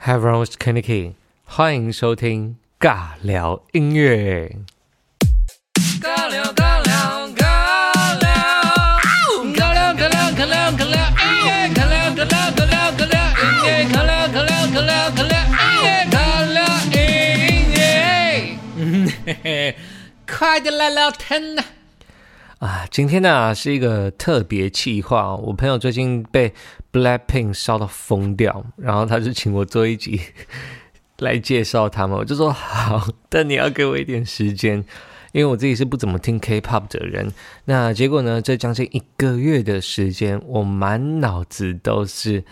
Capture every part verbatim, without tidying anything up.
Hi everyone,我是 Kennedy， 欢迎收听尬聊音乐。尬聊尬聊尬聊，尬聊尬聊尬聊尬聊音乐，尬聊尬聊尬聊尬聊音乐，尬聊尬聊尬聊尬聊音乐，尬聊音乐。嗯嘿嘿，快点来聊天呐！啊，今天呢、啊、是一个特别企划、哦，我朋友最近被 Blackpink 烧到疯掉，然后他就请我做一集来介绍他们，我就说好，但你要给我一点时间，因为我自己是不怎么听 K-pop 的人。那结果呢，这将近一个月的时间，我满脑子都是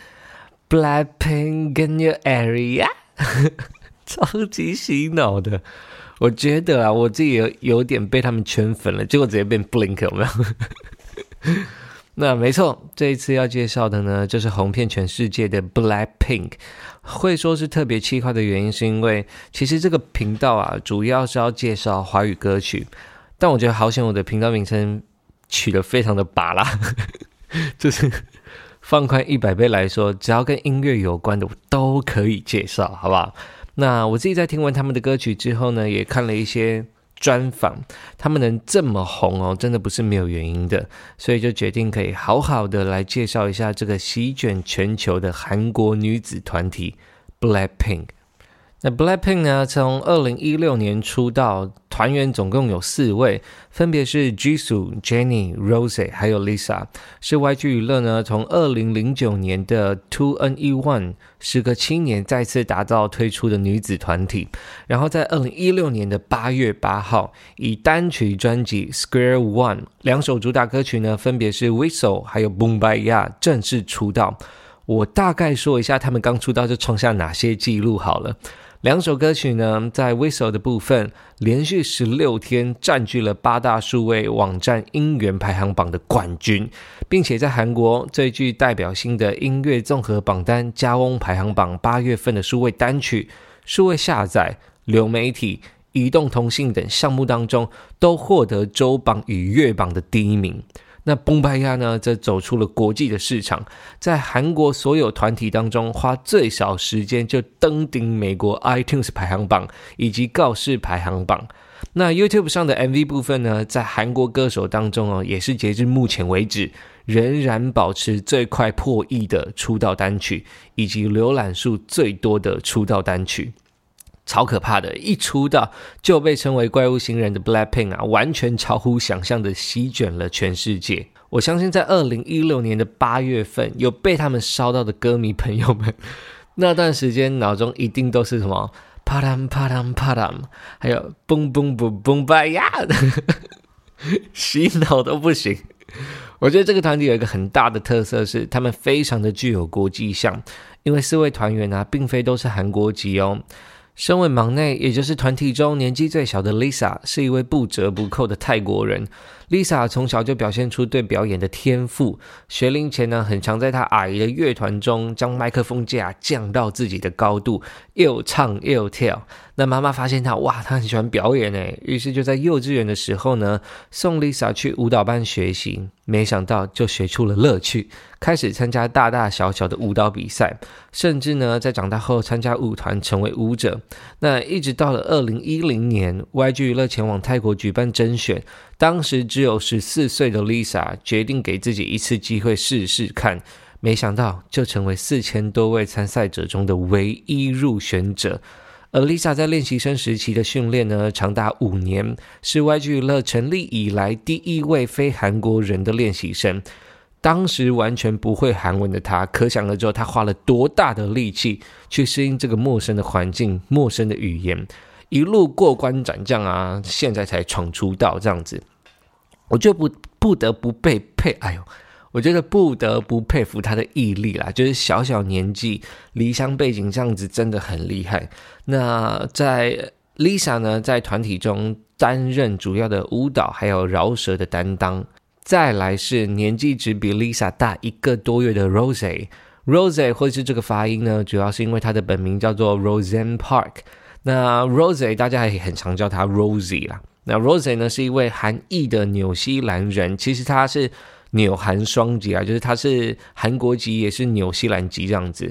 Blackpink in your area 超级洗脑的。我觉得啊，我自己 有, 有点被他们圈粉了，结果直接变 Blink 有没有？那没错，这一次要介绍的呢，就是红遍全世界的 Blackpink。会说是特别企划的原因，是因为其实这个频道啊，主要是要介绍华语歌曲，但我觉得好险，我的频道名称取得非常的拔啦，就是放宽一百倍来说，只要跟音乐有关的，我都可以介绍，好不好？那我自己在听完他们的歌曲之后呢，也看了一些专访，他们能这么红哦，真的不是没有原因的，所以就决定可以好好的来介绍一下这个席卷全球的韩国女子团体 Blackpink。那 Blackpink 呢，从二零一六年出道，团员总共有四位，分别是 Jisoo、Jennie、Rose 还有 Lisa， 是 Y G 娱乐呢从二零零九年的 two N E one 时隔七年再次打造推出的女子团体，然后在二零一六年的八月八号，以单曲专辑 Square One 两首主打歌曲呢，分别是 Whistle 还有 Boombayah 正式出道。我大概说一下他们刚出道就创下哪些记录好了。两首歌曲呢，在 Whistle 的部分连续十六天占据了八大数位网站音源排行榜的冠军，并且在韩国最具代表性的音乐综合榜单家翁排行榜八月份的数位单曲、数位下载、流媒体、移动通信等项目当中都获得周榜与月榜的第一名。那Boombayah呢，则走出了国际的市场，在韩国所有团体当中花最少时间就登顶美国 iTunes 排行榜以及告示排行榜。那 YouTube 上的 M V 部分呢，在韩国歌手当中哦，也是截至目前为止仍然保持最快破亿的出道单曲，以及浏览数最多的出道单曲。超可怕的，一出道就被称为怪物新人的 Blackpink 啊，完全超乎想象的席卷了全世界。我相信在二零一六年的八月份，有被他们烧到的歌迷朋友们，那段时间脑中一定都是什么啪嗒啪嗒啪嗒，还有蹦蹦蹦蹦吧呀，洗脑都不行。我觉得这个团体有一个很大的特色是，他们非常的具有国际向，因为四位团员啊，并非都是韩国籍哦。身为忙内，也就是团体中年纪最小的 Lisa， 是一位不折不扣的泰国人。Lisa 从小就表现出对表演的天赋，学龄前呢，很常在她阿姨的乐团中将麦克风架降到自己的高度，又唱又跳。那妈妈发现她，哇，她很喜欢表演耶，于是就在幼稚园的时候呢，送 Lisa 去舞蹈班学习，没想到就学出了乐趣，开始参加大大小小的舞蹈比赛，甚至呢，在长大后参加舞团成为舞者。那一直到了二零一零年 Y G 娱乐前往泰国举办甄选，当时只有十四岁的 Lisa 决定给自己一次机会试试看，没想到就成为四千多位参赛者中的唯一入选者。而 Lisa 在练习生时期的训练呢，长达五年，是 Y G 娱乐成立以来第一位非韩国人的练习生。当时完全不会韩文的他，可想而知他花了多大的力气去适应这个陌生的环境、陌生的语言，一路过关斩将啊，现在才闯出道这样子。我就不不得不被佩，哎呦，我觉得不得不佩服他的毅力啦，就是小小年纪离乡背景这样子真的很厉害。那在 Lisa 呢，在团体中担任主要的舞蹈还有饶舌的担当。再来是年纪只比 Lisa 大一个多月的 Rose。 Rose 或是这个发音呢，主要是因为她的本名叫做 Roseanne Park。 那 Rose 大家也很常叫她 Rosie 啦。那 Rose 呢，是一位韩裔的纽西兰人，其实她是纽韩双籍啊，就是她是韩国籍也是纽西兰籍这样子。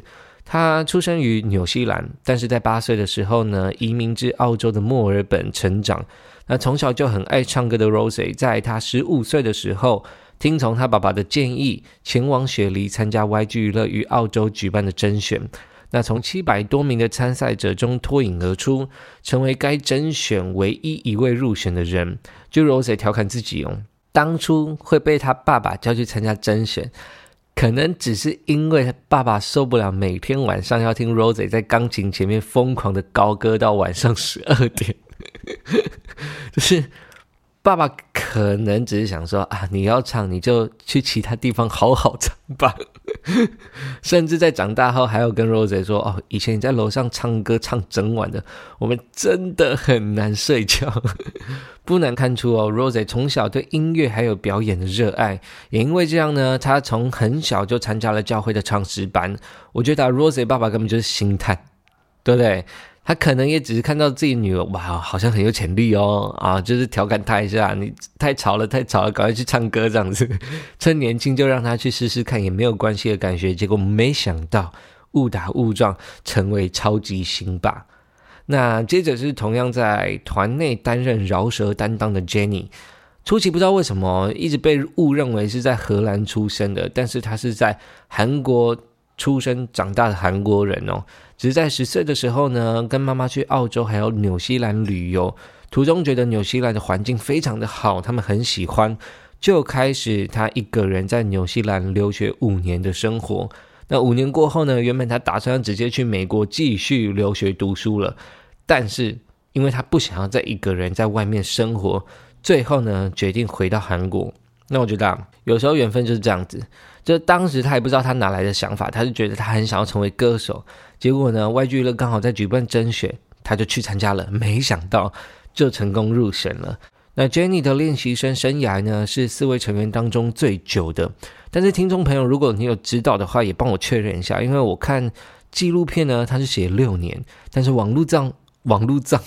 他出生于纽西兰，但是在八岁的时候呢，移民至澳洲的墨尔本成长。那从小就很爱唱歌的 Rosie， 在他十五岁的时候，听从他爸爸的建议，前往雪梨参加 Y G 娱乐于澳洲举办的甄选。那从七百多名的参赛者中脱颖而出，成为该甄选唯一一位入选的人。就 Rosie 调侃自己哦，当初会被他爸爸叫去参加甄选，可能只是因为他爸爸受不了每天晚上要听 Rosie 在钢琴前面疯狂的高歌到晚上十二点。就是爸爸可能只是想说啊，你要唱你就去其他地方好好唱吧。甚至在长大后还有跟 Rosie 说，哦，以前你在楼上唱歌唱整晚的，我们真的很难睡觉。不难看出哦 Rosie 从小对音乐还有表演的热爱，也因为这样呢，他从很小就参加了教会的唱诗班。我觉得 Rosie 爸爸根本就是星探，对不对？他可能也只是看到自己女儿，哇，好像很有潜力哦，啊，就是调侃他一下，你太吵了，太吵了，赶快去唱歌这样子，趁年轻就让他去试试看也没有关系的感觉。结果没想到误打误撞成为超级星爸。那接着是同样在团内担任饶舌担当的 Jenny， 初期不知道为什么一直被误认为是在荷兰出生的，但是他是在韩国出生长大的韩国人哦。只是在十岁的时候呢，跟妈妈去澳洲还有纽西兰旅游，途中觉得纽西兰的环境非常的好，他们很喜欢，就开始他一个人在纽西兰留学五年的生活。那五年过后呢，原本他打算直接去美国继续留学读书了，但是因为他不想要再一个人在外面生活，最后呢决定回到韩国。那我觉得啊，有时候缘分就是这样子，就当时他也不知道他哪来的想法，他就觉得他很想要成为歌手，结果呢 Y G 娱乐刚好在举办甄选，他就去参加了，没想到就成功入选了。那 Jenny 的练习生生涯呢，是四位成员当中最久的，但是听众朋友如果你有知道的话，也帮我确认一下，因为我看纪录片呢他是写六年，但是网络上网络上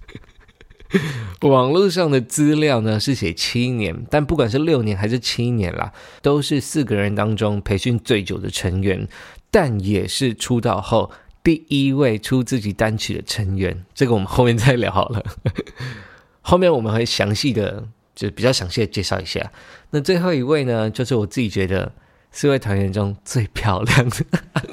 网络上的资料呢是写七年，但不管是六年还是七年啦，都是四个人当中培训最久的成员，但也是出道后第一位出自己单曲的成员。这个我们后面再聊好了。后面我们会详细的，就比较详细的介绍一下。那最后一位呢，就是我自己觉得四位团员中最漂亮的，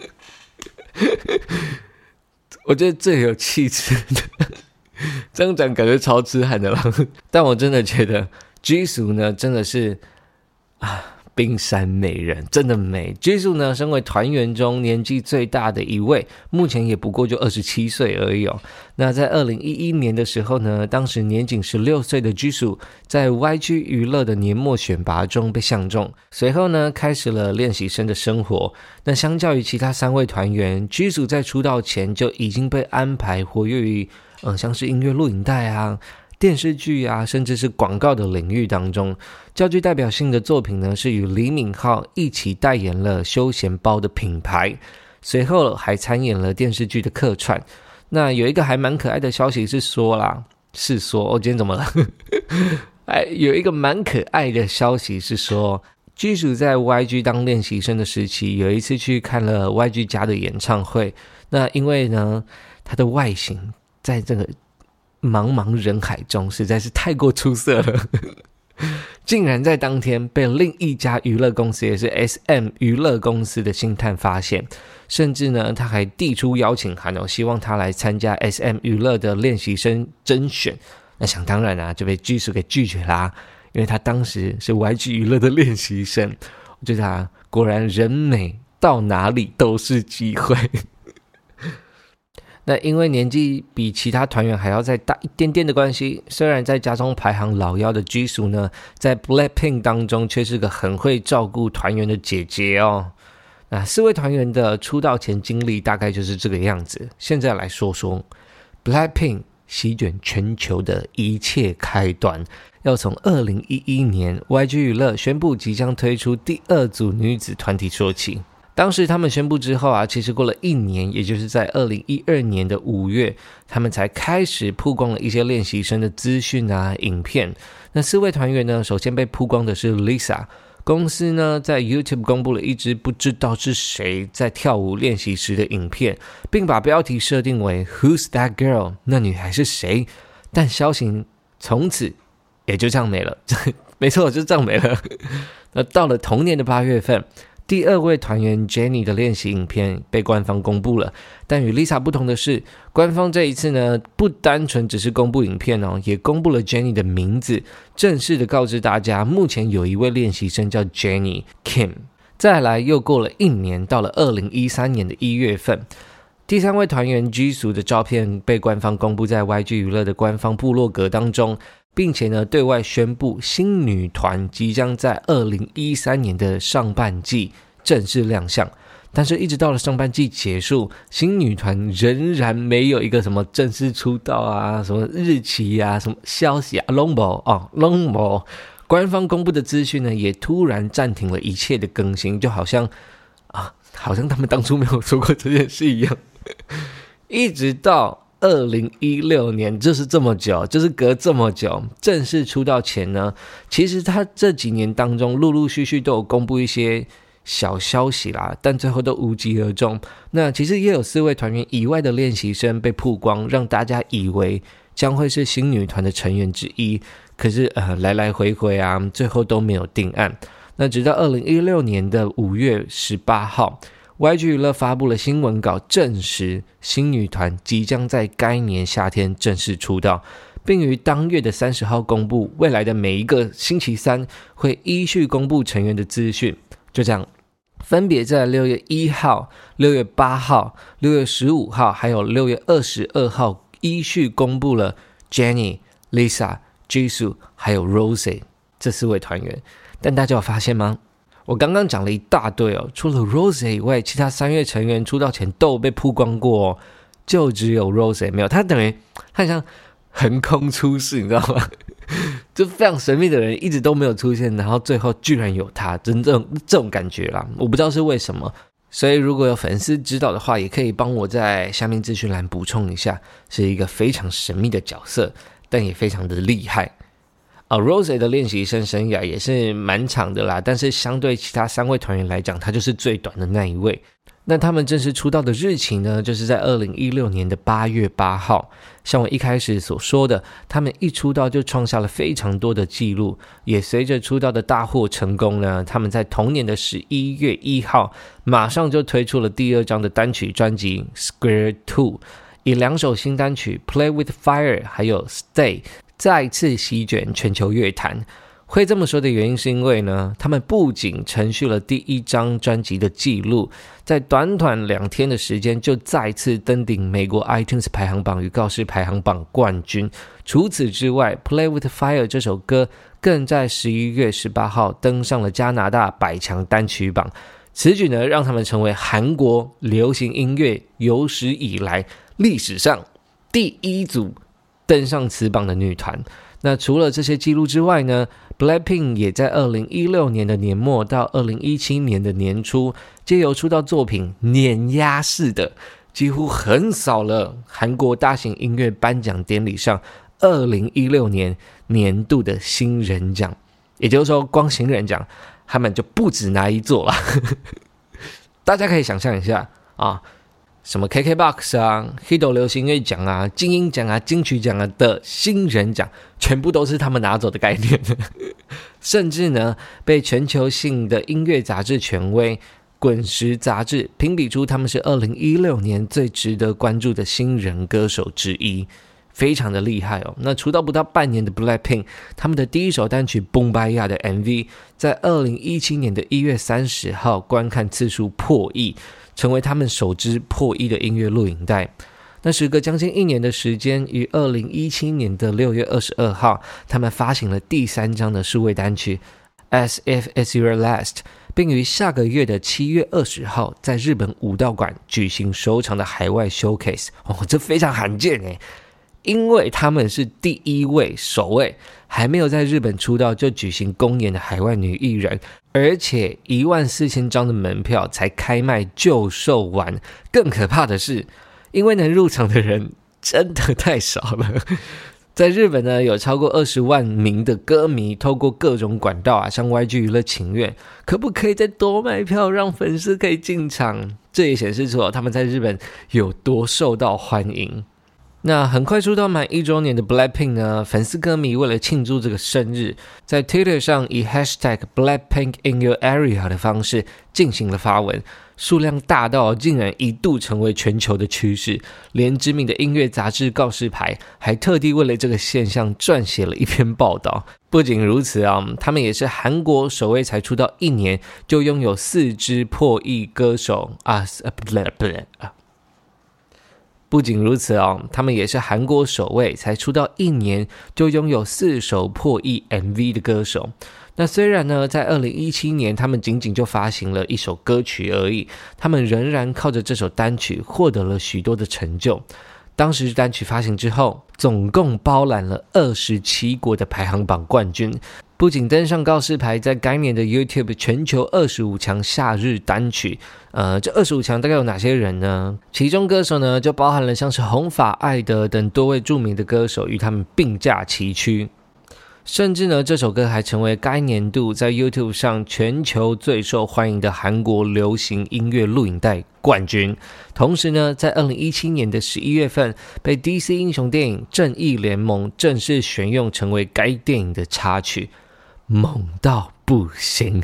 我觉得最有气质的。这样讲感觉超痴汉的了，但我真的觉得 Jisoo 呢真的是啊冰山美人，真的美。Jisoo 呢身为团员中年纪最大的一位，目前也不过就二十七岁而已哦。那在二零一一年的时候呢，当时年仅十六岁的 Jisoo 在 Y G 娱乐的年末选拔中被相中，随后呢开始了练习生的生活。那相较于其他三位团员， Jisoo 在出道前就已经被安排活跃于呃，像是音乐录影带啊、电视剧啊，甚至是广告的领域当中。较具代表性的作品呢，是与李敏镐一起代言了休闲包的品牌，随后还参演了电视剧的客串。那有一个还蛮可爱的消息是说啦，是说，我、哦、今天怎么了？哎，有一个蛮可爱的消息是说，Jisoo在 Y G 当练习生的时期，有一次去看了 Y G 家的演唱会。那因为呢，他的外形在这个茫茫人海中实在是太过出色了，竟然在当天被另一家娱乐公司，也是 S M 娱乐公司的星探发现，甚至呢他还递出邀请函哦，希望他来参加 S M 娱乐的练习生甄选。那想当然啊，就被 Jisoo 给拒绝啦，因为他当时是 Y G 娱乐的练习生。我觉得他果然人美到哪里都是机会。那因为年纪比其他团员还要再大一点点的关系，虽然在家中排行老幺的 Jisoo 呢，在 Blackpink 当中却是个很会照顾团员的姐姐哦。那四位团员的出道前经历大概就是这个样子。现在来说说 Blackpink 席卷全球的一切开端，要从二零一一年 Y G 娱乐宣布即将推出第二组女子团体说起。当时他们宣布之后啊，其实过了一年，也就是在二零一二年的五月，他们才开始曝光了一些练习生的资讯啊、影片。那四位团员呢，首先被曝光的是 Lisa， 公司呢在 YouTube 公布了一支不知道是谁在跳舞练习时的影片，并把标题设定为 Who's that girl？ 那女孩是谁？但消息从此也就这样没了。没错，就这样没了。那到了同年的八月份，第二位团员 Jennie 的练习影片被官方公布了，但与 Lisa 不同的是，官方这一次呢，不单纯只是公布影片哦，也公布了 Jennie 的名字，正式的告知大家，目前有一位练习生叫 Jennie Kim。再来又过了一年，到了二零一三年的一月份，第三位团员 Jisoo 的照片被官方公布在 Y G 娱乐的官方部落格当中，并且呢，对外宣布新女团即将在二零一三年的上半季正式亮相。但是一直到了上半季结束，新女团仍然没有一个什么正式出道啊、什么日期啊、什么消息啊，都没哦，都没。官方公布的资讯呢，也突然暂停了一切的更新，就好像啊，好像他们当初没有做过这件事一样。一直到二零一六年，就是这么久，就是隔这么久，正式出道前呢，其实他这几年当中陆陆续续都有公布一些小消息啦，但最后都无疾而终。那其实也有四位团员以外的练习生被曝光，让大家以为将会是新女团的成员之一。可是呃，来来回回啊，最后都没有定案。那直到二零一六年的五月十八号，Y G 娱乐发布了新闻稿，证实新女团即将在该年夏天正式出道，并于当月的三十号公布，未来的每一个星期三会依序公布成员的资讯。就这样，分别在六月一号、六月八号、六月十五号还有六月二十二号依序公布了 Jennie、Lisa、Jisoo 还有 Rosé 这四位团员。但大家有发现吗？我刚刚讲了一大堆哦，除了 Rosé 以外，其他三位成员出道前都有被曝光过哦，就只有 Rosé 没有。他等于他很像横空出世，你知道吗？就非常神秘的人一直都没有出现，然后最后居然有他，真正这种感觉啦，我不知道是为什么。所以如果有粉丝知道的话，也可以帮我在下面资讯栏补充一下，是一个非常神秘的角色，但也非常的厉害。啊 Rosé 的练习生生涯也是蛮长的啦，但是相对其他三位团员来讲，他就是最短的那一位。那他们正式出道的日期呢，就是在二零一六年的八月八号。像我一开始所说的，他们一出道就创下了非常多的记录，也随着出道的大获成功呢，他们在同年的十一月一号马上就推出了第二张的单曲专辑 Square Two， 以两首新单曲 Play with Fire 还有 Stay 再次席卷全球乐坛。会这么说的原因是因为呢，他们不仅承续了第一张专辑的记录，在短短两天的时间就再次登顶美国 iTunes 排行榜与告示排行榜冠军。除此之外， Play with Fire 这首歌更在十一月十八号登上了加拿大百强单曲榜。此举呢，让他们成为韩国流行音乐有史以来历史上第一组登上此榜的女团。那除了这些记录之外呢， Blackpink 也在二零一六年的年末到二零一七年的年初，藉由出道作品碾压式的几乎横扫了韩国大型音乐颁奖典礼上二零一六年年度的新人奖。也就是说，光新人奖他们就不止拿一座了。大家可以想象一下啊，什么 K K B O X 啊、Hito 流行乐奖啊、金鹰奖啊、金曲奖啊的新人奖，全部都是他们拿走的概念。甚至呢，被全球性的音乐杂志权威滚石杂志评比出他们是二零一六年最值得关注的新人歌手之一，非常的厉害哦。那出道不到半年的 Blackpink， 他们的第一首单曲 Boombayah 的 M V 在二零一七年的一月三十号观看次数破亿，成为他们首支破亿的音乐录影带。那时隔将近一年的时间，于二零一七年的六月二十二号，他们发行了第三张的数位单曲 As If It's Your Last， 并于下个月的七月二十号在日本武道馆举行首场的海外 showcase。 哦，这非常罕见耶，因为他们是第一位首位还没有在日本出道就举行公演的海外女艺人，而且一万四千张的门票才开卖就售完。更可怕的是，因为能入场的人真的太少了， 在日本呢，有超过二十万名的歌迷透过各种管道啊，向 Y G 娱乐请愿，可不可以再多买票，让粉丝可以进场？这也显示出、哦、他们在日本有多受到欢迎。那很快出道满一周年的 Blackpink 呢，粉丝歌迷为了庆祝这个生日，在 Twitter 上以 hashtag Blackpink in your area 的方式进行了发文，数量大到竟然一度成为全球的趋势，连知名的音乐杂志告示牌还特地为了这个现象撰写了一篇报道。不仅如此啊，他们也是韩国首位才出道一年就拥有四支破亿歌手啊，不对不对啊。不仅如此哦，他们也是韩国首位才出道一年就拥有四首破亿 M V 的歌手。那虽然呢，在二零一七年他们仅仅就发行了一首歌曲而已，他们仍然靠着这首单曲获得了许多的成就。当时单曲发行之后，总共包揽了二十七国的排行榜冠军，不仅登上告示牌，在该年的 YouTube 全球二十五强夏日单曲，呃，这二十五强大概有哪些人呢？其中歌手呢，就包含了像是红发艾德等多位著名的歌手，与他们并驾齐驱。甚至呢，这首歌还成为该年度在 YouTube 上全球最受欢迎的韩国流行音乐录影带冠军。同时呢，在二零一七年的十一月份，被 D C 英雄电影《正义联盟》正式选用成为该电影的插曲，猛到不行，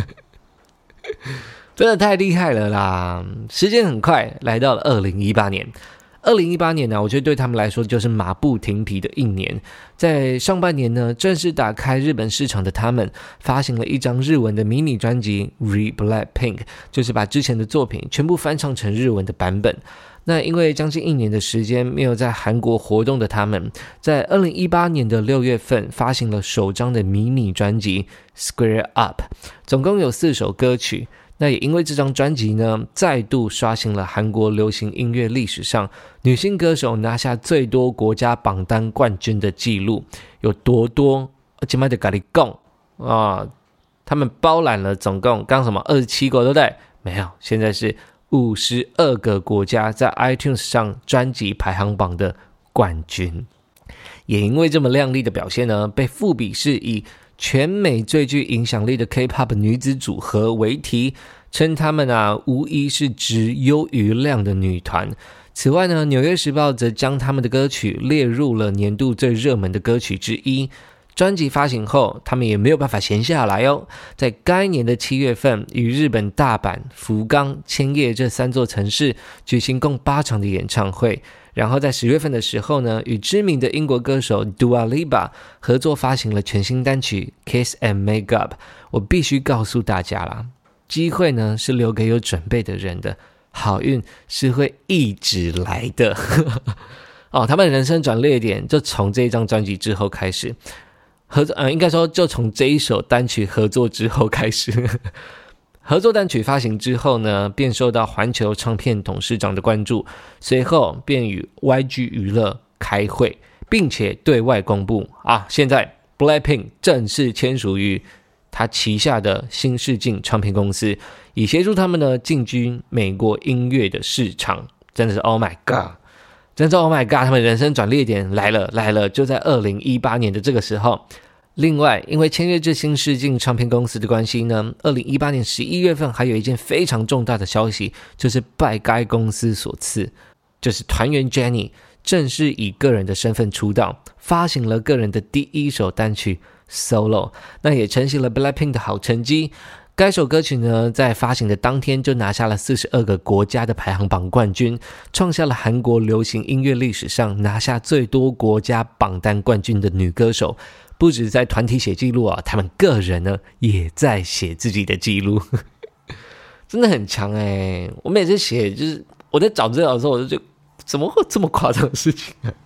真的太厉害了啦！时间很快来到了二零一八年。二零一八年呢、啊，我觉得对他們來說就是馬不停蹄的一年。在上半年呢，正式打開日本市場的他們發行了一張日文的迷你專輯 Re Blackpink， 就是把之前的作品全部翻唱成日文的版本。那因為將近一年的時間沒有在韓國活動的他們，在二零一八年的六月份發行了首張的迷你專輯 Square Up， 總共有四首歌曲。那也因为这张专辑呢，再度刷新了韩国流行音乐历史上女性歌手拿下最多国家榜单冠军的记录。有多多？今麦的咖喱贡啊，他们包揽了总共刚什么二十七个，对不对？没有，现在是五十二个国家在 iTunes 上专辑排行榜的冠军。也因为这么亮丽的表现呢，被富比士以全美最具影响力的 K-pop 女子组合为题，称他们啊无疑是值优于亮的女团。此外呢，纽约时报则将他们的歌曲列入了年度最热门的歌曲之一。专辑发行后，他们也没有办法闲下来哦，在该年的七月份，与日本大阪、福冈、千叶这三座城市举行共八场的演唱会。然后在十月份的时候呢，与知名的英国歌手 Dua Lipa 合作发行了全新单曲 Kiss and Make Up。 我必须告诉大家啦，机会呢是留给有准备的人的，好运是会一直来的哦，他们人生转捩点就从这一张专辑之后开始合作、呃、应该说就从这一首单曲合作之后开始合作单曲发行之后呢，便受到环球唱片董事长的关注，随后便与 Y G 娱乐开会，并且对外公布啊，现在 Blackpink 正式签署于他旗下的新世纪唱片公司，以协助他们呢进军美国音乐的市场。真的是 Oh my God， 真的是 Oh my God， 他们人生转捩点来了来了，就在二零一八年的这个时候。另外，因为签约至新世纪唱片公司的关系呢，二零一八年十一月份还有一件非常重大的消息，就是拜该公司所赐，就是团员 Jennie 正式以个人的身份出道，发行了个人的第一首单曲 Solo， 那也承袭了 Blackpink 的好成绩。该首歌曲呢，在发行的当天就拿下了四十二个国家的排行榜冠军，创下了韩国流行音乐历史上拿下最多国家榜单冠军的女歌手。不止在团体写记录啊，他们个人呢也在写自己的记录真的很强欸。我每次写就是我在找资料的时候，我就觉得怎么会这么夸张的事情啊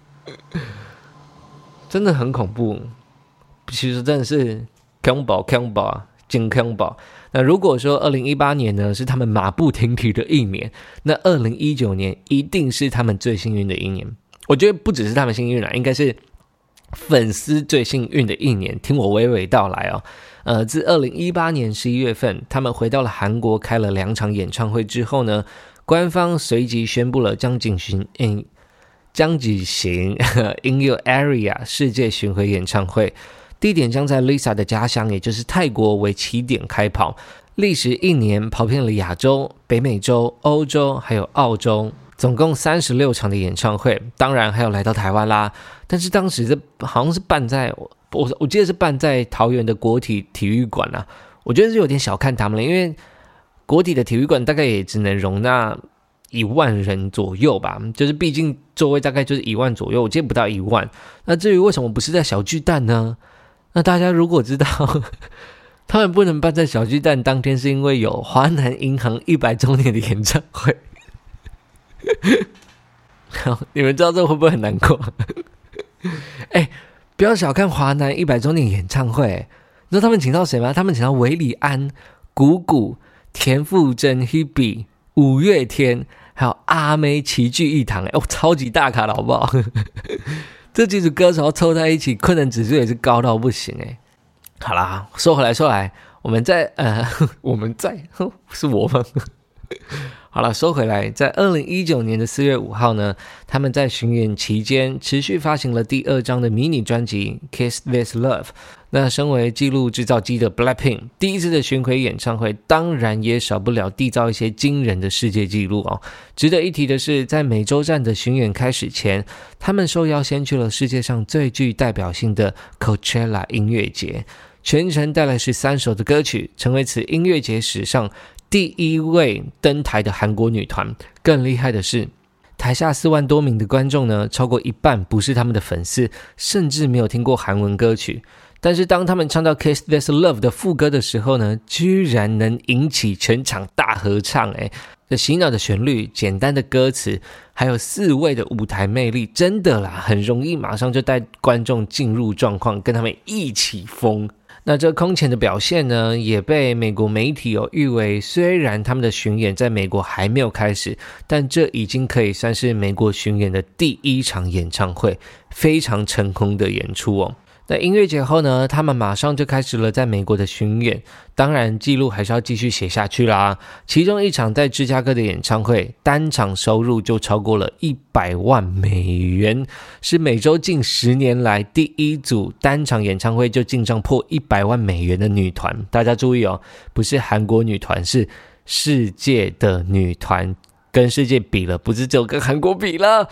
真的很恐怖。其实真的是恐怖恐怖啊，真恐怖。那如果说二零一八年呢是他们马不停蹄的一年，那二零一九年一定是他们最幸运的一年。我觉得不只是他们幸运啦，应该是粉丝最幸运的一年。听我娓娓道来哦。呃，自二零一八年十一月份，他们回到了韩国，开了两场演唱会之后呢，官方随即宣布了将进行嗯将举行 In Your Area 世界巡回演唱会，地点将在 Lisa 的家乡，也就是泰国为起点开跑，历时一年跑遍了亚洲、北美洲、欧洲还有澳洲，总共三十六场的演唱会，当然还有来到台湾啦。但是当时这好像是办在我我记得是办在桃园的国体体育馆啊，我觉得是有点小看他们了，因为国体的体育馆大概也只能容纳一万人左右吧，就是毕竟座位大概就是一万左右，我记得不到一万。那至于为什么不是在小巨蛋呢？那大家如果知道他们不能办在小巨蛋当天，是因为有华南银行一百周年的演唱会你们知道这会不会很难过哎、欸，不要小看华南一百周年演唱会，你知道他们请到谁吗？他们请到韦礼安、谷谷、田馥甄、Hebe、五月天还有阿妹齐聚一堂，哦，超级大咖了好不好这几组歌手凑在一起，困难指数也是高到不行哎。好啦，说回来说来，我们在呃，我们在是我们。好了，说回来，在二零一九年的四月五号呢，他们在巡演期间持续发行了第二张的迷你专辑《Kiss This Love》。那身为纪录制造机的 Blackpink 第一次的巡回演唱会，当然也少不了缔造一些惊人的世界纪录哦。值得一提的是，在美洲站的巡演开始前，他们受邀先去了世界上最具代表性的 Coachella 音乐节，全程带来十三首的歌曲，成为此音乐节史上第一位登台的韩国女团。更厉害的是，台下四万多名的观众呢，超过一半不是他们的粉丝，甚至没有听过韩文歌曲。但是当他们唱到 Kiss This Love 的副歌的时候呢，居然能引起全场大合唱。诶，这洗脑的旋律、简单的歌词，还有四位的舞台魅力，真的啦，很容易马上就带观众进入状况，跟他们一起疯。那这空前的表现呢，也被美国媒体有誉为，虽然他们的巡演在美国还没有开始，但这已经可以算是美国巡演的第一场演唱会，非常成功的演出哦。那音乐节后呢，他们马上就开始了在美国的巡演，当然记录还是要继续写下去啦。其中一场在芝加哥的演唱会，单场收入就超过了一百万美元，是美洲近十年来第一组单场演唱会就进账破一百万美元的女团。大家注意哦，不是韩国女团，是世界的女团，跟世界比了，不是只有跟韩国比了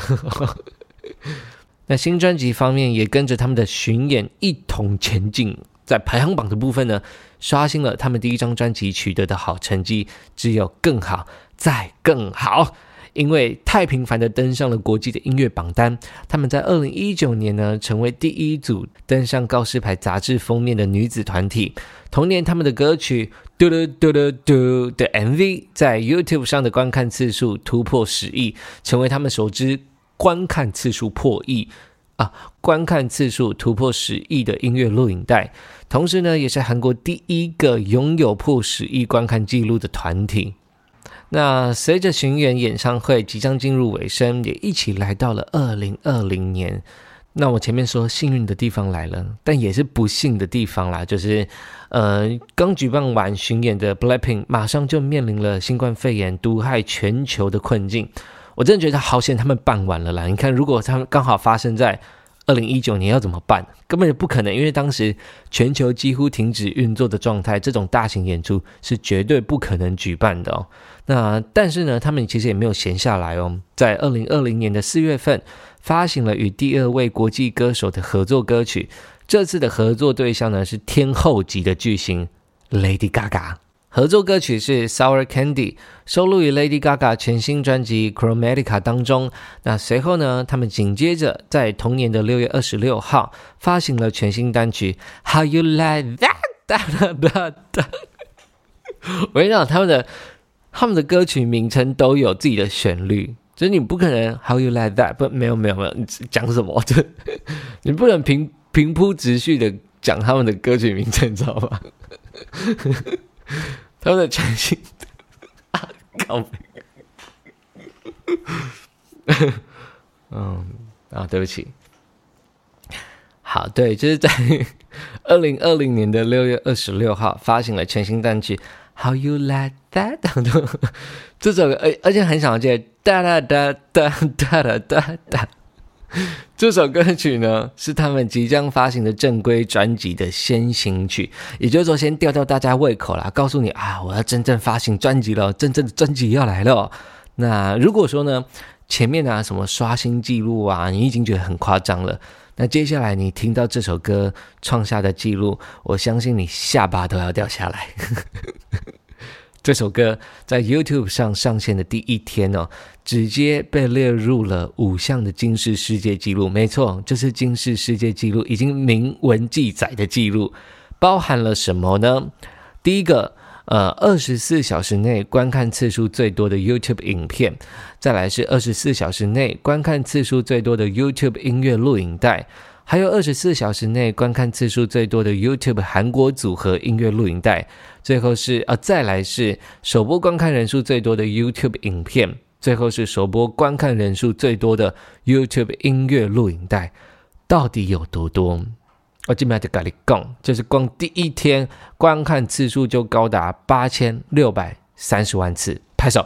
那新专辑方面也跟着他们的巡演一同前进，在排行榜的部分呢，刷新了他们第一张专辑取得的好成绩，只有更好再更好，因为太频繁的登上了国际的音乐榜单。他们在二零一九年呢，成为第一组登上告示牌杂志封面的女子团体。同年他们的歌曲嘟嘟嘟嘟嘟的 M V 在 YouTube 上的观看次数突破十亿，成为他们首支观看次数破亿啊，观看次数突破十亿的音乐录影带，同时呢，也是韩国第一个拥有破十亿观看记录的团体。那随着巡演演唱会即将进入尾声，也一起来到了二零二零年。那我前面说幸运的地方来了，但也是不幸的地方啦，就是呃，刚举办完巡演的 Blackpink 马上就面临了新冠肺炎毒害全球的困境。我真的觉得好险他们办完了啦！你看，如果他们刚好发生在二零一九年要怎么办？根本就不可能，因为当时全球几乎停止运作的状态，这种大型演出是绝对不可能举办的哦。那但是呢，他们其实也没有闲下来哦，在二零二零年的四月份发行了与第二位国际歌手的合作歌曲，这次的合作对象呢是天后级的巨星 Lady Gaga。合作歌曲是 Sour Candy， 收录于 Lady Gaga 全新专辑 Chromatica 当中。那随后呢，他们紧接着在同年的六月二十六号发行了全新单曲 How You Like That 哒哒哒哒。我跟你讲，他们的他们的歌曲名称都有自己的旋律，就是你不可能 How You Like That， 不，没有没有没有，你讲什么？你不能平平铺直叙的讲他们的歌曲名称，知道吗？他们的全新啊，靠嗯啊，对不起。好，对，就是在二零二零年的六月二十六号发行了全新单曲 How You Like that 这首歌，而且很想接哒哒哒哒哒哒哒哒。这首歌曲呢是他们即将发行的正规专辑的先行曲，也就是说先吊吊大家胃口啦，告诉你啊，我要真正发行专辑了，真正的专辑要来了。那如果说呢前面啊什么刷新记录啊你已经觉得很夸张了，那接下来你听到这首歌创下的记录，我相信你下巴都要掉下来。这首歌在 YouTube 上上线的第一天哦，直接被列入了五项的金氏世界纪录。没错，这是金氏世界纪录已经明文记载的纪录，包含了什么呢？第一个，呃，二十四小时内观看次数最多的 YouTube 影片，再来是二十四小时内观看次数最多的 YouTube 音乐录影带，还有二十四小时内观看次数最多的 YouTube 韩国组合音乐录影带，最后是啊，再来是首播观看人数最多的 YouTube 影片，最后是首播观看人数最多的 YouTube 音乐录影带，到底有多多？我今天就跟你讲，就是光第一天观看次数就高达八千六百三十万次，拍手。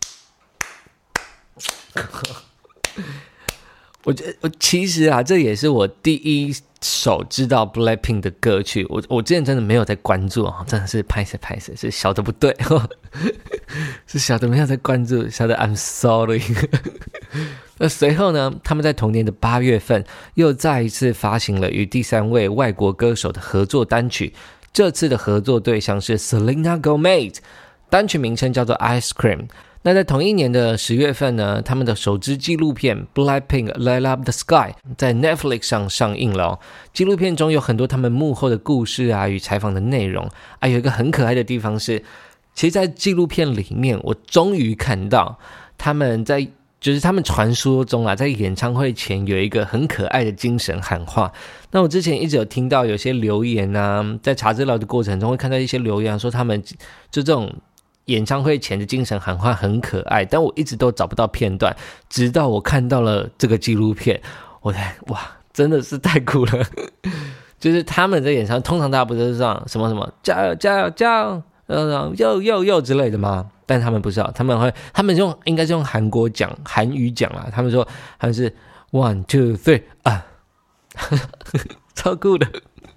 我觉得，我其实啊，这也是我第一首知道 Blackpink 的歌曲。我我之前真的没有在关注啊，真的是拍摄拍摄，是小的不对，是小的没有在关注，小的 I'm sorry。那随后呢，他们在同年的八月份又再一次发行了与第三位外国歌手的合作单曲，这次的合作对象是 Selena Gomez， 单曲名称叫做 Ice Cream。那在同一年的十月份呢，他们的首支纪录片 Blackpink Light Up the Sky 在 Netflix 上上映了哦。纪录片中有很多他们幕后的故事啊与采访的内容啊，有一个很可爱的地方是，其实在纪录片里面我终于看到他们在就是他们传说中啊，在演唱会前有一个很可爱的精神喊话。那我之前一直有听到有些留言啊，在查资料的过程中会看到一些留言说他们就这种演唱会前的精神喊话很可爱，但我一直都找不到片段，直到我看到了这个纪录片，我才哇，真的是太酷了！就是他们在演唱，通常大家不是这样什么什么加油加油加油，呃，又又又之类的吗？但他们不是啊，他们会，他们用应该是用韩国讲韩语讲啦，他们说他们是 one two three 啊，超酷的，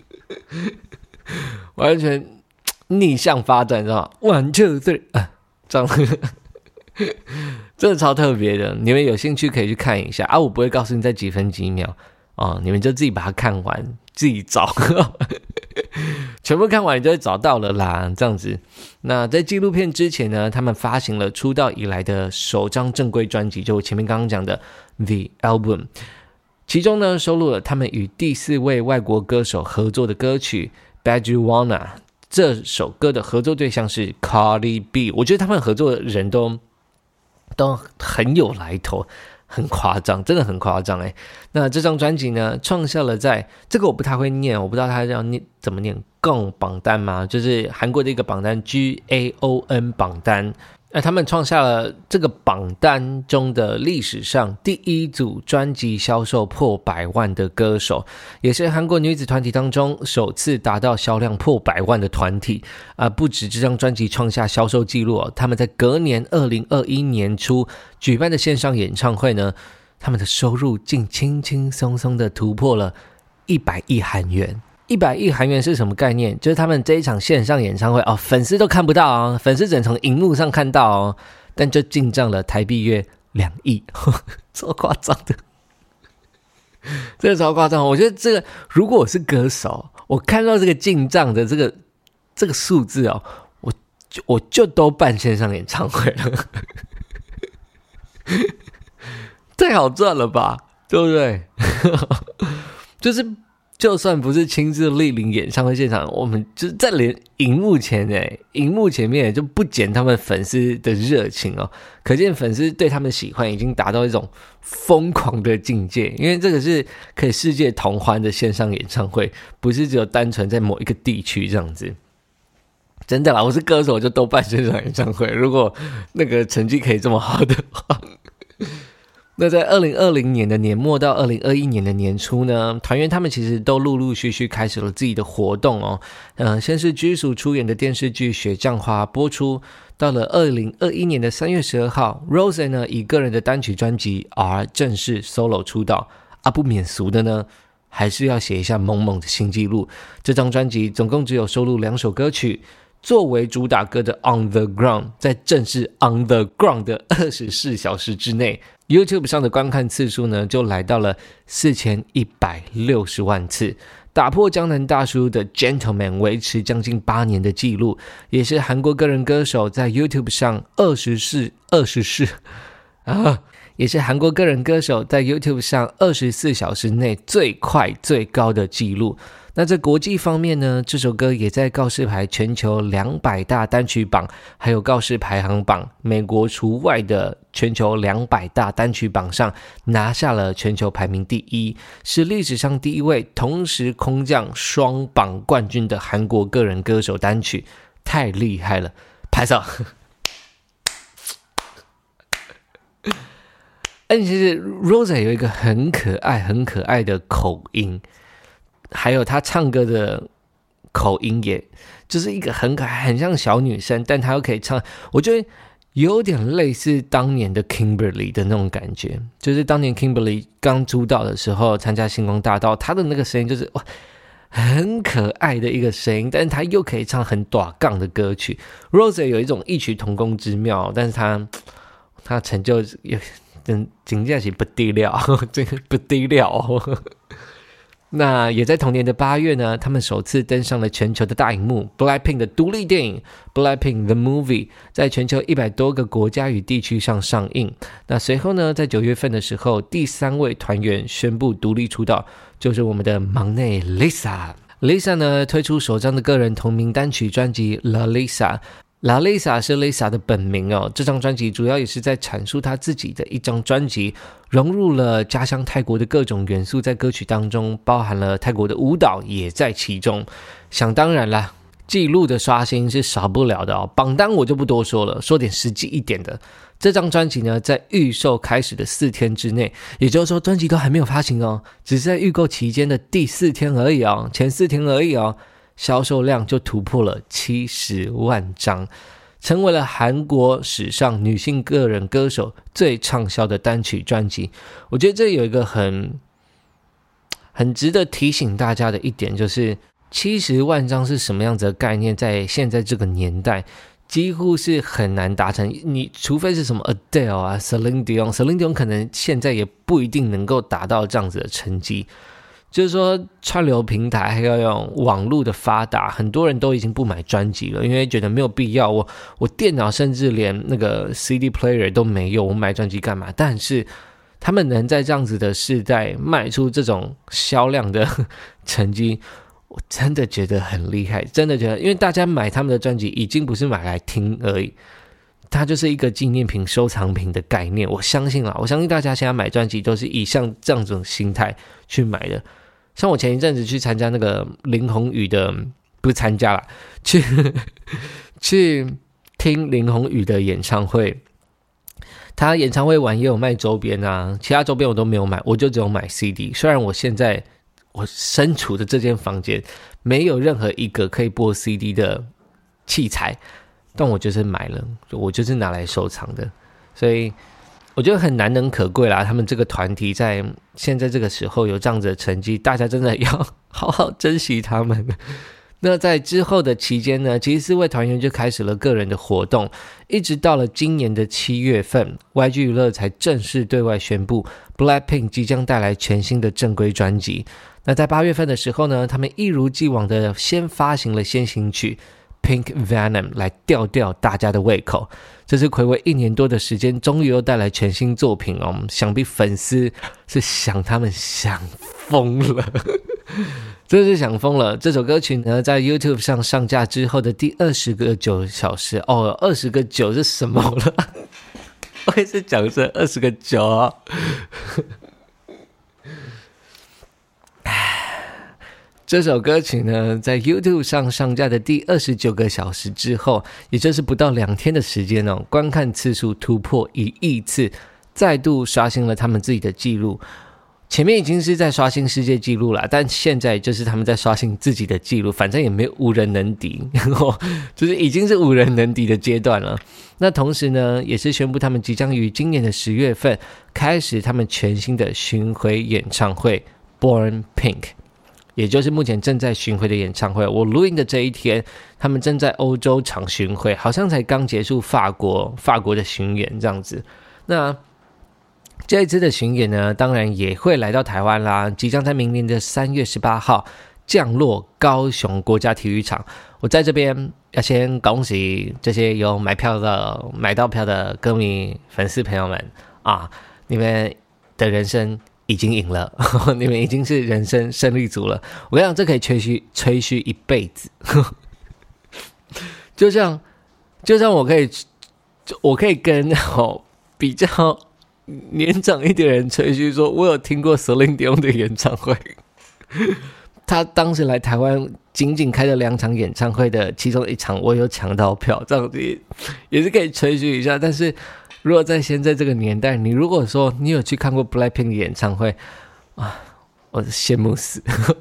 完全逆向发展，知道吗 ？one two three 啊，这样，真的超特别的。你们有兴趣可以去看一下啊，我不会告诉你在几分几秒哦，你们就自己把它看完，自己找。全部看完你就会找到了啦，这样子。那在纪录片之前呢，他们发行了出道以来的首张正规专辑，就我前面刚刚讲的 The Album， 其中呢收录了他们与第四位外国歌手合作的歌曲 Bad You Wanna， 这首歌的合作对象是 Cardi B， 我觉得他们合作的人都都很有来头，很夸张，真的很夸张哎。那这张专辑呢，创下了在这个我不太会念，我不知道它要念怎么念，Gaon榜单吗？就是韩国的一个榜单 G A O N 榜单。那他们创下了这个榜单中的历史上第一组专辑销售破百万的歌手，也是韩国女子团体当中首次达到销量破百万的团体啊、呃！不止这张专辑创下销售纪录、哦，他们在隔年二零二一年初举办的线上演唱会呢，他们的收入竟轻轻松松的突破了一百亿韩元。一百亿韩元是什么概念？就是他们这一场线上演唱会哦，粉丝都看不到哦，粉丝只能从荧幕上看到哦，但就进账了台币约两亿，超夸张的，真的超夸张。我觉得这个，如果我是歌手，我看到这个进账的这个这个数字哦，我就我就都办线上演唱会了，太好赚了吧，对不对？就是。就算不是亲自莅临演唱会现场，我们就是在连荧幕前诶，荧幕前面就不减他们粉丝的热情哦，可见粉丝对他们喜欢已经达到一种疯狂的境界。因为这个是可以世界同欢的线上演唱会，不是只有单纯在某一个地区这样子。真的啦，我是歌手就都办线上演唱会，如果那个成绩可以这么好的话。 那在二零二零年的年末到二零二一年的年初呢，团员他们其实都陆陆续续开始了自己的活动哦。嗯，先是居属出演的电视剧《雪降花》播出，到了二零二一年的三月十二号 ，Rosé 呢以个人的单曲专辑 R 正式 solo 出道。啊，不免俗的呢，还是要写一下猛猛的新纪录。这张专辑总共只有收录两首歌曲。作为主打歌的 On the Ground 在正式 On the Ground 的二十四小时之内 YouTube 上的观看次数呢就来到了四千一百六十万次，打破江南大叔的 Gentleman 维持将近八年的纪录，也是韩国个人歌手在 YouTube 上二十四二十四啊也是韩国个人歌手在 YouTube 上二十四小时内最快最高的纪录。那在国际方面呢，这首歌也在告示牌全球两百大单曲榜，还有告示排行榜美国除外的全球两百大单曲榜上拿下了全球排名第一，是历史上第一位同时空降双榜冠军的韩国个人歌手单曲，太厉害了，拍手。而且其实 Rosé 有一个很可爱很可爱的口音，还有她唱歌的口音也就是一个很可爱很像小女生，但她又可以唱，我觉得有点类似当年的 Kimberly 的那种感觉，就是当年 Kimberly 刚出道的时候参加星光大道，她的那个声音就是哇很可爱的一个声音，但是她又可以唱很短杠的歌曲。 Rosé 有一种异曲同工之妙，但是她她成就也真的是不得了，这个不得了哦。那也在同年的八月呢，他们首次登上了全球的大荧幕 Blackpink 的独立电影 Blackpink The Movie 在全球一百多个国家与地区上上映。那随后呢，在九月份的时候，第三位团员宣布独立出道，就是我们的忙内 Lisa。 Lisa 呢推出首张的个人同名单曲专辑 La Lisa。La Lisa 是 Lisa 的本名哦，这张专辑主要也是在阐述她自己的一张专辑，融入了家乡泰国的各种元素在歌曲当中，包含了泰国的舞蹈也在其中。想当然啦，记录的刷新是少不了的哦，榜单我就不多说了，说点实际一点的。这张专辑呢，在预售开始的四天之内，也就是说专辑都还没有发行哦，只是在预购期间的第四天而已哦，前四天而已哦，销售量就突破了七十万张，成为了韩国史上女性个人歌手最畅销的单曲专辑。我觉得这有一个很很值得提醒大家的一点，就是七十万张是什么样子的概念，在现在这个年代几乎是很难达成，你除非是什么 Adele 啊 Celine Dion Celine Dion 可能现在也不一定能够达到这样子的成绩。就是说串流平台还要用网络的发达，很多人都已经不买专辑了，因为觉得没有必要，我我电脑甚至连那个 C D player 都没有，我买专辑干嘛？但是他们能在这样子的世代卖出这种销量的成绩，我真的觉得很厉害，真的觉得，因为大家买他们的专辑已经不是买来听而已，它就是一个纪念品收藏品的概念。我相信啦，我相信大家现在买专辑都是以像这样种心态去买的。像我前一阵子去参加那个林宏宇的，不是参加啦，去去听林宏宇的演唱会，他演唱会完也有卖周边啊，其他周边我都没有买，我就只有买 C D。虽然我现在我身处的这间房间没有任何一个可以播 C D 的器材，但我就是买了，我就是拿来收藏的，所以我觉得很难能可贵啦。他们这个团体在现在这个时候有这样子的成绩，大家真的要好好珍惜他们。那在之后的期间呢，其实四位团员就开始了个人的活动，一直到了今年的七月份 Y G 娱乐才正式对外宣布 Blackpink 即将带来全新的正规专辑。那在八月份的时候呢，他们一如既往的先发行了先行曲Pink Venom 来吊吊大家的胃口，这是睽违一年多的时间，终于又带来全新作品哦。想必粉丝是想他们想疯了，真是想疯了。这首歌曲呢，在 YouTube 上上架之后的第二十个九小时，哦，二十个九是什么了？我也是讲是二十个九啊。这首歌曲呢，在 YouTube 上上架的第二十九个小时之后，也就是不到两天的时间哦，观看次数突破一亿次， 再度刷新了他们自己的记录。前面已经是在刷新世界纪录了，但现在就是他们在刷新自己的纪录，反正也没有无人能敌，就是已经是无人能敌的阶段了。那同时呢，也是宣布他们即将于今年的十月份开始他们全新的巡回演唱会 Born Pink， 也就是目前正在巡回的演唱会。我录音的这一天，他们正在欧洲场巡回，好像才刚结束法国法国的巡演这样子。那这一次的巡演呢，当然也会来到台湾啦，即将在明年的三月十八号降落高雄国家体育场。我在这边要先恭喜这些有买票的、买到票的歌迷、粉丝朋友们啊，你们的人生已经赢了，你们已经是人生胜利组了。我跟你讲，这可以吹嘘吹嘘一辈子。就像就像我可以，我可以跟哦比较年长一点的人吹嘘说，我有听过 Celine Dion 的演唱会。他当时来台湾仅仅开了两场演唱会的其中一场，我有抢到票，这样子 也, 也是可以吹嘘一下。但是如果在现在这个年代，你如果说你有去看过 Blackpink 的演唱会啊，我羡慕死，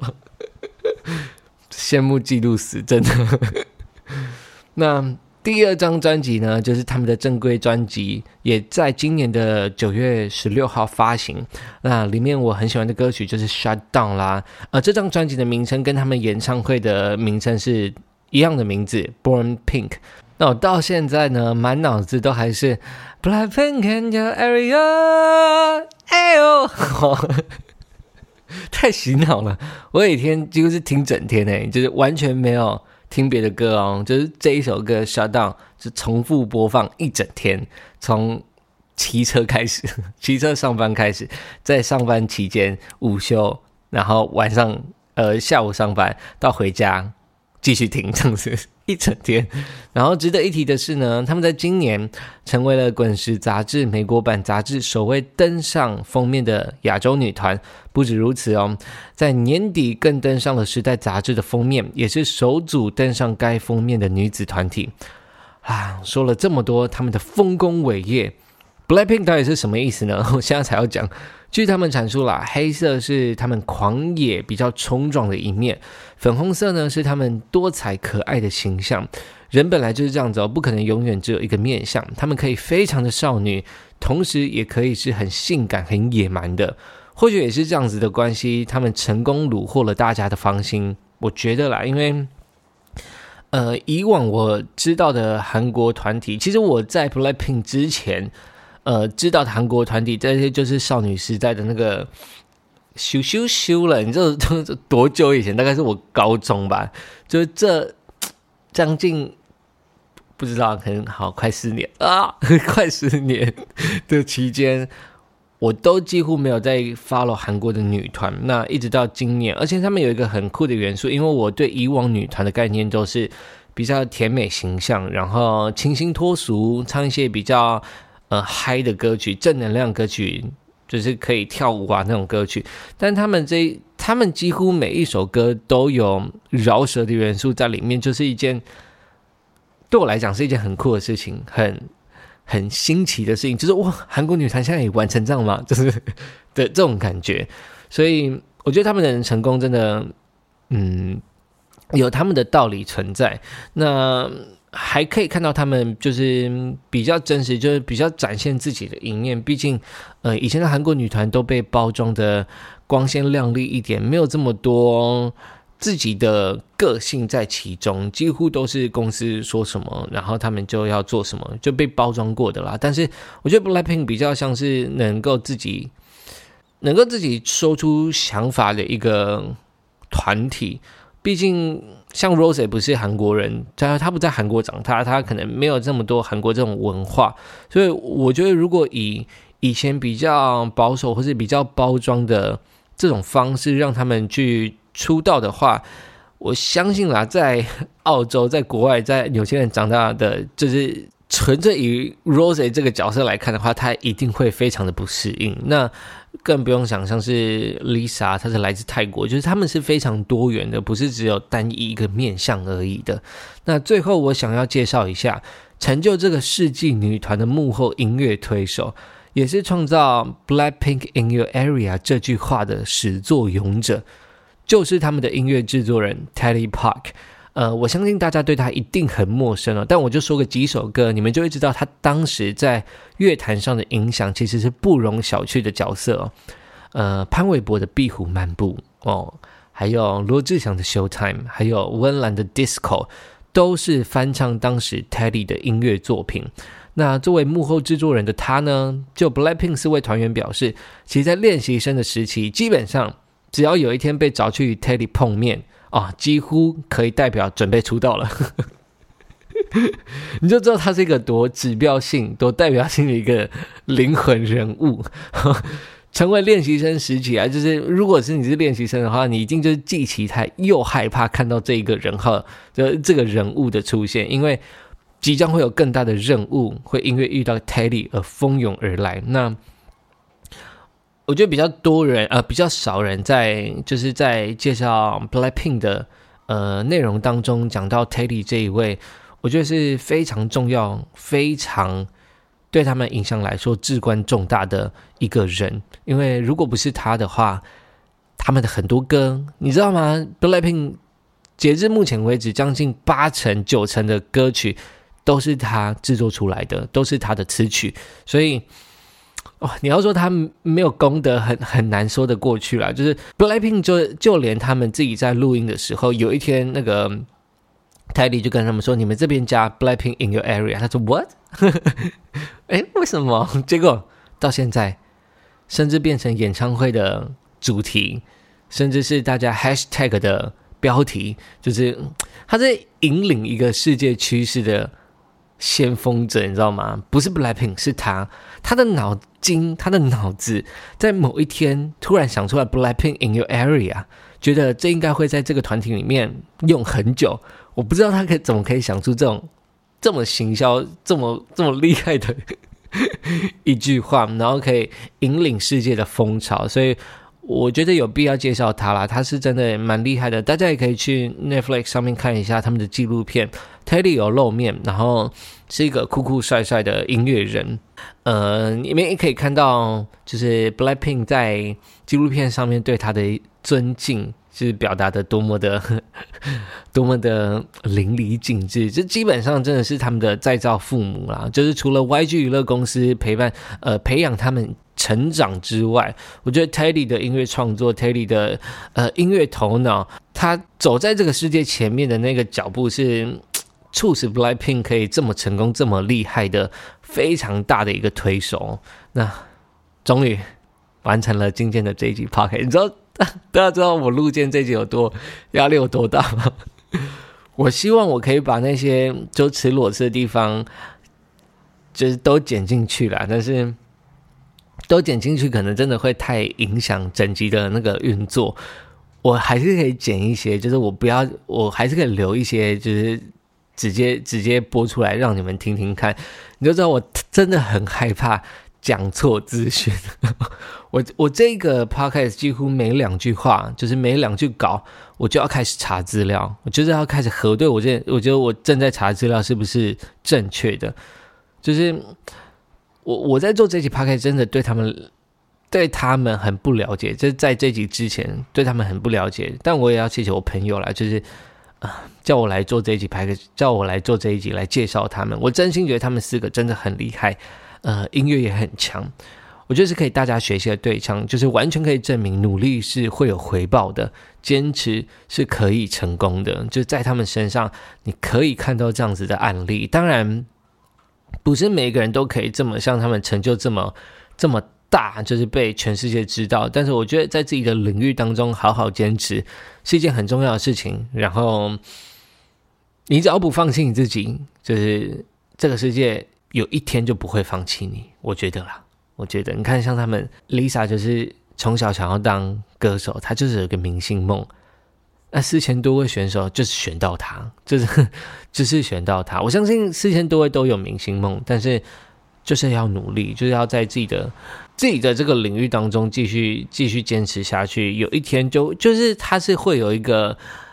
羡慕嫉妒死，真的。那第二张专辑呢，就是他们的正规专辑，也在今年的九月十六号发行。那里面我很喜欢的歌曲就是 Shut Down 啦，呃，这张专辑的名称跟他们演唱会的名称是一样的名字 Born Pink。那我到现在呢，满脑子都还是 Blackpink in your area， 哎呦，太洗脑了！我有一天几乎是听整天诶，就是完全没有听别的歌哦，就是这一首歌 Shut Down 就重复播放一整天，从骑车开始，骑车上班开始，在上班期间午休，然后晚上呃下午上班到回家继续听，这样子一整天。然后值得一提的是呢，他们在今年成为了滚石杂志美国版杂志首位登上封面的亚洲女团。不止如此哦，在年底更登上了时代杂志的封面，也是首组登上该封面的女子团体啊。说了这么多他们的丰功伟业， Blackpink 到底是什么意思呢？我现在才要讲。据他们阐述啦，黑色是他们狂野比较冲撞的一面，粉红色呢是他们多彩可爱的形象。人本来就是这样子哦，不可能永远只有一个面相，他们可以非常的少女，同时也可以是很性感很野蛮的。或许也是这样子的关系，他们成功虏获了大家的芳心。我觉得啦，因为呃，以往我知道的韩国团体，其实我在 Blackpink 之前呃，知道的韩国团体，这些就是少女时代的那个咻咻咻了，你知道多久以前？大概是我高中吧，就是这将近不知道，可能好快十年啊，快十年的期间，我都几乎没有在 follow 韩国的女团。那一直到今年，而且他们有一个很酷的元素，因为我对以往女团的概念都是比较甜美形象，然后清新脱俗，唱一些比较呃嗨的歌曲，正能量歌曲，就是可以跳舞啊那种歌曲。但他们这他们几乎每一首歌都有饶舌的元素在里面，就是一件对我来讲是一件很酷的事情，很很新奇的事情，就是哇，韩国女团现在也完成这样吗？就是的这种感觉。所以我觉得他们的成功真的，嗯，有他们的道理存在。那还可以看到他们就是比较真实，就是比较展现自己的一面。毕竟，呃，以前的韩国女团都被包装的光鲜亮丽一点，没有这么多自己的个性在其中，几乎都是公司说什么，然后他们就要做什么，就被包装过的啦。但是我觉得 Blackpink 比较像是能够自己能够自己说出想法的一个团体。毕竟像 Rose 不是韩国人，他他不在韩国长大，他可能没有这么多韩国这种文化，所以我觉得如果以以前比较保守或是比较包装的这种方式让他们去出道的话，我相信啦，在澳洲、在国外、在纽西兰长大的，就是纯粹以 Rose 这个角色来看的话，他一定会非常的不适应。那更不用想象是 Lisa， 她是来自泰国，就是他们是非常多元的，不是只有单一一个面向而已的。那最后我想要介绍一下成就这个世纪女团的幕后音乐推手， 也是创造 Blackpink in your area 这句话的始作俑者，就是他们的音乐制作人 Teddy Park。呃，我相信大家对他一定很陌生哦，但我就说个几首歌，你们就会知道他当时在乐坛上的影响其实是不容小觑的角色哦。呃，潘玮柏的《壁虎漫步》哦，还有罗志祥的《Showtime》，还有温岚的《Disco》，都是翻唱当时 Teddy 的音乐作品。那作为幕后制作人的他呢，就 Blackpink 四位团员表示，其实在练习生的时期，基本上只要有一天被找去与 Teddy 碰面啊，几乎可以代表准备出道了。你就知道他是一个多指标性、多代表性的一个灵魂人物。成为练习生时期啊，就是如果是你是练习生的话，你一定就是既期待又害怕看到这一个人号，就这个人物的出现，因为即将会有更大的任务会因为遇到 Teddy 而蜂拥而来。那我觉得比较多人呃比较少人在就是在介绍 Blackpink 的呃内容当中讲到 Teddy 这一位，我觉得是非常重要、非常对他们影响来说至关重大的一个人。因为如果不是他的话，他们的很多歌你知道吗？ Blackpink 截至目前为止将近八成九成的歌曲都是他制作出来的，都是他的词曲，所以哦，你要说他没有功德很很难说得过去啦。就是 Blackpink 就就连他们自己在录音的时候，有一天那个 Teddy 就跟他们说，你们这边加 Blackpink in your area， 他说 What？ 哎，为什么？结果到现在甚至变成演唱会的主题，甚至是大家 hashtag 的标题，就是他在引领一个世界趋势的先锋者，你知道吗？不是 Blackpink， 是他，他的脑筋，他的脑子在某一天突然想出来 Blackpink in your area， 觉得这应该会在这个团体里面用很久。我不知道他可以怎么可以想出这种这么行销、这么这么厉害的一句话，然后可以引领世界的风潮，所以我觉得有必要介绍他啦，他是真的蛮厉害的。大家也可以去 Netflix 上面看一下他们的纪录片， Teddy 有露面，然后是一个酷酷帅帅的音乐人。呃，你们也可以看到就是 Blackpink 在纪录片上面对他的尊敬是表达的多么的多么的淋漓尽致，这基本上真的是他们的再造父母啦。就是除了 Y G 娱乐公司陪伴呃培养他们成长之外，我觉得 Teddy 的音乐创作 Teddy 的呃音乐头脑，他走在这个世界前面的那个脚步是促使 Blackpink 可以这么成功这么厉害的非常大的一个推手。那终于完成了今天的这一集 Podcast， 你知道大家知道我录见这集有多压力有多大吗？我希望我可以把那些就吃裸吃的地方就是都剪进去啦，但是都剪进去可能真的会太影响整集的那个运作。我还是可以剪一些，就是我不要，我还是可以留一些，就是直接直接播出来让你们听听看。你就知道我真的很害怕讲错资讯。我我这个 podcast 几乎每两句话，就是每两句稿，我就要开始查资料，我就是要开始核对我这我觉得我正在查资料是不是正确的。就是我我在做这集 podcast 真的对他们对他们很不了解，就是在这集之前对他们很不了解，但我也要谢谢我朋友啦，就是呃叫我来做这一集 podcast， 叫我来做这一集来介绍他们。我真心觉得他们四个真的很厉害，呃音乐也很强。我觉得是可以大家学习的对象，就是完全可以证明努力是会有回报的，坚持是可以成功的，就在他们身上你可以看到这样子的案例。当然不是每个人都可以这么像他们成就这么这么大，就是被全世界知道，但是我觉得在自己的领域当中好好坚持是一件很重要的事情。然后你只要不放弃你自己，就是这个世界有一天就不会放弃你，我觉得啦。我觉得你看像他们 Lisa 就是从小想要当歌手，她就是有一个明星梦，那四千多位选手就是选到她，就是就是选到她。我相信四千多位都有明星梦，但是就是要努力，就是要在自己的自己的这个领域当中继续继续坚持下去，有一天就就是他是会有一个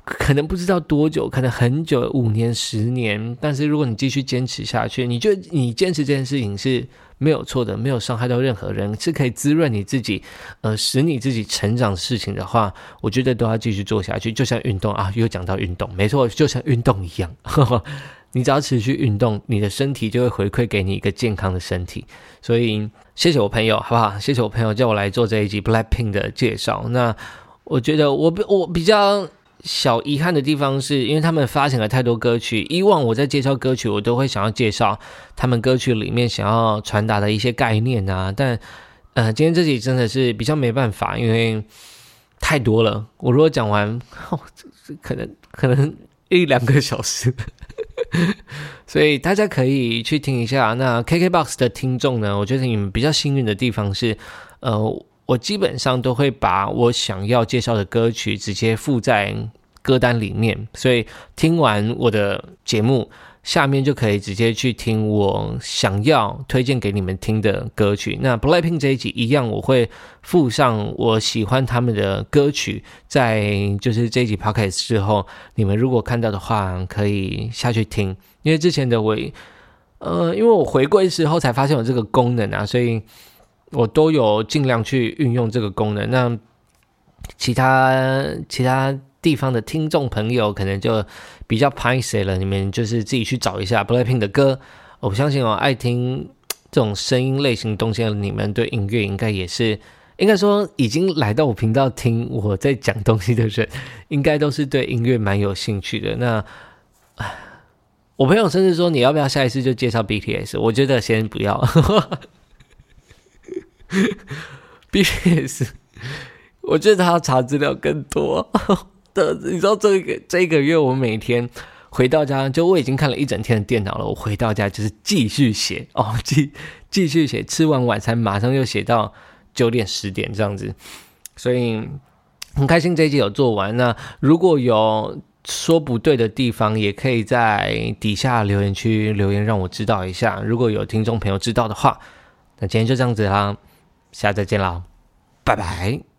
可能不知道多久，可能很久，五年、十年，但是如果你继续坚持下去，你觉得你坚持这件事情是没有错的，没有伤害到任何人，是可以滋润你自己，呃，使你自己成长的事情的话，我觉得都要继续做下去。就像运动啊，又讲到运动，没错，就像运动一样，呵呵，你只要持续运动，你的身体就会回馈给你一个健康的身体。所以谢谢我朋友，好不好？谢谢我朋友叫我来做这一集 Blackpink 的介绍。那我觉得我我比较小遗憾的地方是，因为他们发行了太多歌曲，以往我在介绍歌曲，我都会想要介绍他们歌曲里面想要传达的一些概念啊，但呃，今天这集真的是比较没办法，因为太多了，我如果讲完，哦，可能可能一两个小时。所以大家可以去听一下。那 K K B O X 的听众呢，我觉得你们比较幸运的地方是，呃，我基本上都会把我想要介绍的歌曲直接附在歌单里面，所以听完我的节目，下面就可以直接去听我想要推荐给你们听的歌曲。那 Blackpink 这一集一样，我会附上我喜欢他们的歌曲，在就是这一集 Podcast 之后，你们如果看到的话，可以下去听。因为之前的我，呃，因为我回归之后才发现有这个功能啊，所以我都有尽量去运用这个功能。那其他其他地方的听众朋友可能就比较拍谁了，你们就是自己去找一下 Blackpink 的歌。我相信哦，爱听这种声音类型东西的你们对音乐应该也是，应该说已经来到我频道听我在讲东西的人，应该都是对音乐蛮有兴趣的。那我朋友甚至说，你要不要下一次就介绍 B T S？ 我觉得先不要。B T S， 我觉得他要查资料更多。你知道这个这个月我每天回到家，就我已经看了一整天的电脑了，我回到家就是继续写哦，继继续写，吃完晚餐马上又写到九点十点这样子，所以很开心这一集有做完。那如果有说不对的地方，也可以在底下留言区留言让我知道一下，如果有听众朋友知道的话。那今天就这样子啦，下次再见啦，拜拜。